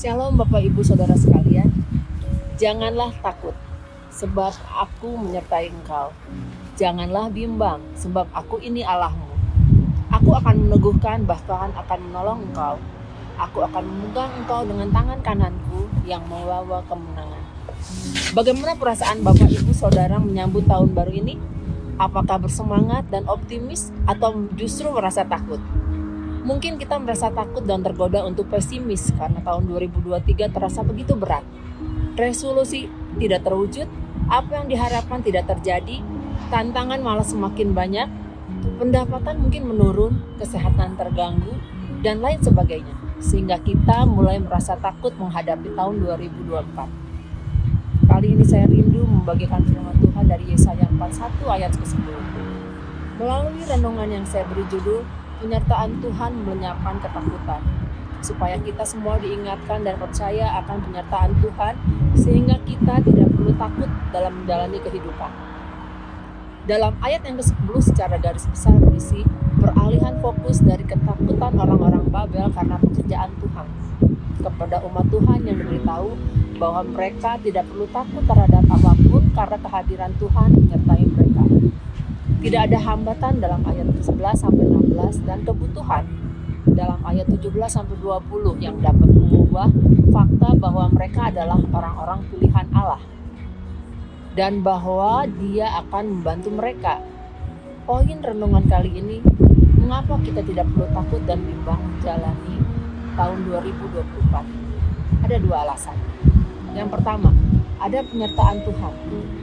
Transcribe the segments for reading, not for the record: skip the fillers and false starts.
Shalom Bapak Ibu Saudara sekalian, janganlah takut, sebab aku menyertai engkau. Janganlah bimbang, sebab aku ini Allahmu. Aku akan meneguhkan, bahkan akan menolong engkau. Aku akan memegang engkau dengan tangan kananku yang membawa kemenangan. Bagaimana perasaan Bapak Ibu Saudara menyambut tahun baru ini? Apakah bersemangat dan optimis atau justru merasa takut? Mungkin kita merasa takut dan tergoda untuk pesimis karena tahun 2023 terasa begitu berat. Resolusi tidak terwujud, apa yang diharapkan tidak terjadi, tantangan malah semakin banyak, pendapatan mungkin menurun, kesehatan terganggu, dan lain sebagainya. Sehingga kita mulai merasa takut menghadapi tahun 2024. Kali ini saya rindu membagikan firman Tuhan dari Yesaya 41 ayat ke-10. Melalui renungan yang saya beri judul, penyertaan Tuhan melenyapkan ketakutan, supaya kita semua diingatkan dan percaya akan penyertaan Tuhan, sehingga kita tidak perlu takut dalam menjalani kehidupan. Dalam ayat yang ke-10 secara garis besar berisi peralihan fokus dari ketakutan orang-orang Babel karena pekerjaan Tuhan kepada umat Tuhan yang diberitahu bahwa mereka tidak perlu takut terhadap apapun karena kehadiran Tuhan menyertai mereka. Tidak ada hambatan dalam ayat 11-16 dan kebutuhan dalam ayat 17-20 yang dapat mengubah fakta bahwa mereka adalah orang-orang pilihan Allah dan bahwa Dia akan membantu mereka. Poin renungan kali ini, mengapa kita tidak perlu takut dan bimbang menjalani tahun 2024? Ada dua alasan. Yang pertama, ada penyertaan Tuhan.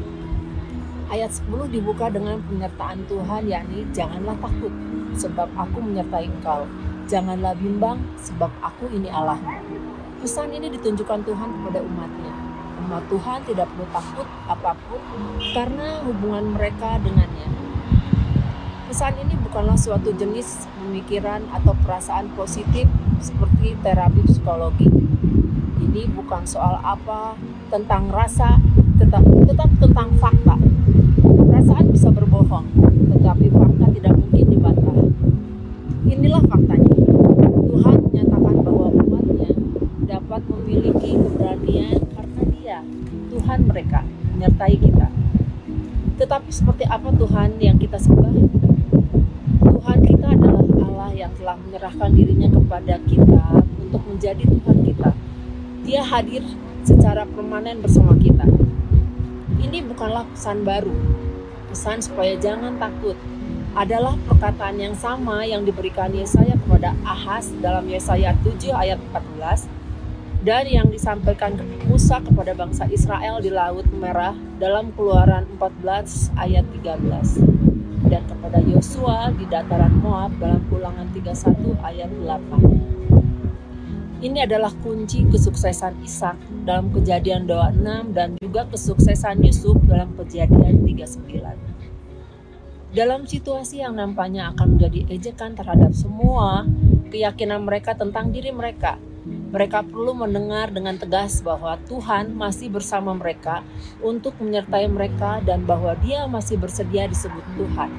Ayat 10 dibuka dengan penyertaan Tuhan, yakni janganlah takut, sebab aku menyertai engkau. Janganlah bimbang, sebab aku ini Allahmu. Pesan ini ditunjukkan Tuhan kepada umatnya. Umat Tuhan tidak perlu takut apapun karena hubungan mereka dengannya. Pesan ini bukanlah suatu jenis pemikiran atau perasaan positif seperti terapi psikologi. Ini bukan soal apa tentang rasa, tetap tentang fakta. Perasaan bisa berbohong, tetapi fakta tidak mungkin dibantah. Inilah faktanya. Tuhan menyatakan bahwa umatnya dapat memiliki keberanian karena Dia, Tuhan mereka, menyertai kita. Tetapi seperti apa Tuhan yang kita sembah? Tuhan kita adalah Allah yang telah menyerahkan dirinya kepada kita untuk menjadi Tuhan kita. Dia hadir secara permanen bersama kita. Ini bukanlah pesan baru. Pesan supaya jangan takut adalah perkataan yang sama yang diberikan Yesaya kepada Ahaz dalam Yesaya 7 ayat 14 dan yang disampaikan Musa kepada bangsa Israel di Laut Merah dalam Keluaran 14 ayat 13 dan kepada Yosua di dataran Moab dalam Ulangan 31 ayat 8. Ini adalah kunci kesuksesan Ishak dalam Kejadian 26 dan juga kesuksesan Yusuf dalam Kejadian 39. Dalam situasi yang nampaknya akan menjadi ejekan terhadap semua keyakinan mereka tentang diri mereka, mereka perlu mendengar dengan tegas bahwa Tuhan masih bersama mereka untuk menyertai mereka dan bahwa Dia masih bersedia disebut Tuhan.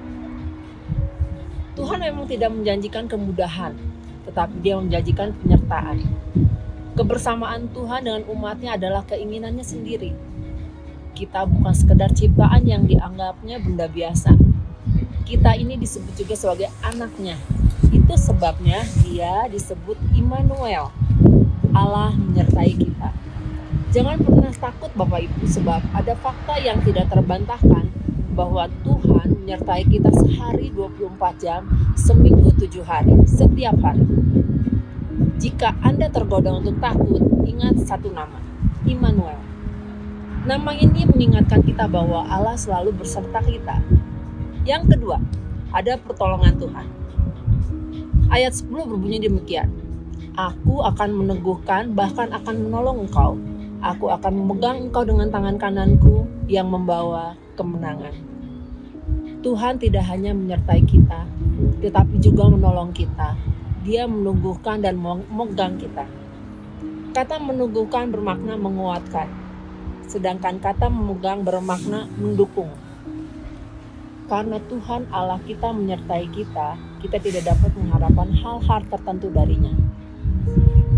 Tuhan memang tidak menjanjikan kemudahan, tetapi Dia menjanjikan penyertaan. Kebersamaan Tuhan dengan umatnya adalah keinginannya sendiri. Kita bukan sekedar ciptaan yang dianggapnya benda biasa. Kita ini disebut juga sebagai anaknya. Itu sebabnya Dia disebut Immanuel, Allah menyertai kita. Jangan pernah takut Bapak Ibu, sebab ada fakta yang tidak terbantahkan bahwa Tuhan menyertai kita sehari 24 jam, seminggu 7 hari, setiap hari. Jika Anda tergoda untuk takut, ingat satu nama, Immanuel. Nama ini mengingatkan kita bahwa Allah selalu berserta kita. Yang kedua, ada pertolongan Tuhan. Ayat 10 berbunyi demikian. Aku akan meneguhkan, bahkan akan menolong engkau. Aku akan memegang engkau dengan tangan kananku yang membawa kemenangan. Tuhan tidak hanya menyertai kita, tetapi juga menolong kita. Dia meneguhkan dan memegang kita. Kata meneguhkan bermakna menguatkan, sedangkan kata memegang bermakna mendukung. Karena Tuhan Allah kita menyertai kita, kita tidak dapat mengharapkan hal-hal tertentu darinya.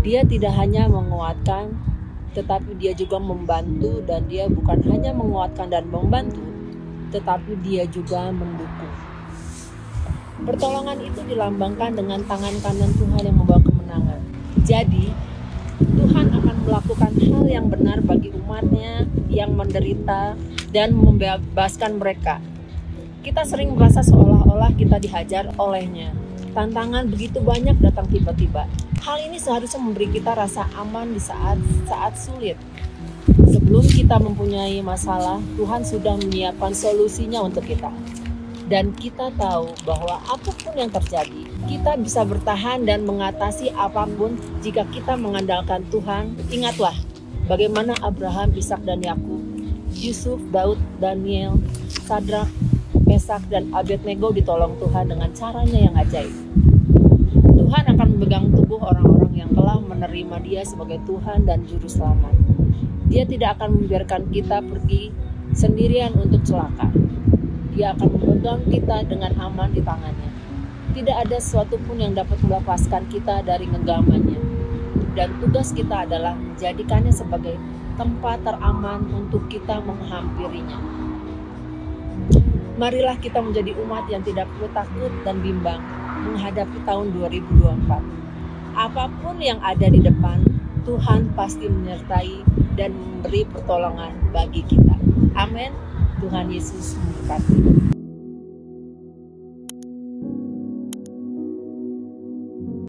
Dia tidak hanya menguatkan, tetapi dia juga membantu, dan dia bukan hanya menguatkan dan membantu, tetapi dia juga mendukung. Pertolongan itu dilambangkan dengan tangan kanan Tuhan yang membawa kemenangan. Jadi, Tuhan akan melakukan hal yang benar bagi umatnya yang menderita dan membebaskan mereka. Kita sering merasa seolah-olah kita dihajar olehnya. Tantangan begitu banyak datang tiba-tiba. Hal ini seharusnya memberi kita rasa aman di saat sulit. Sebelum kita mempunyai masalah, Tuhan sudah menyiapkan solusinya untuk kita. Dan kita tahu bahwa apapun yang terjadi, kita bisa bertahan dan mengatasi apapun jika kita mengandalkan Tuhan. Ingatlah bagaimana Abraham, Ishak, dan Yakub, Yusuf, Daud, Daniel, Sadrak, Mesak, dan Abednego ditolong Tuhan dengan caranya yang ajaib. Tuhan akan memegang tubuh orang-orang yang telah menerima Dia sebagai Tuhan dan Juru Selamat. Dia tidak akan membiarkan kita pergi sendirian untuk celaka. Dia akan memegang kita dengan aman di tangannya. Tidak ada sesuatu pun yang dapat melepaskan kita dari genggamannya. Dan tugas kita adalah menjadikannya sebagai tempat teraman untuk kita menghampirinya. Marilah kita menjadi umat yang tidak perlu takut dan bimbang menghadapi tahun 2024. Apapun yang ada di depan, Tuhan pasti menyertai dan memberi pertolongan bagi kita. Amin. Tuhan Yesus memberkati.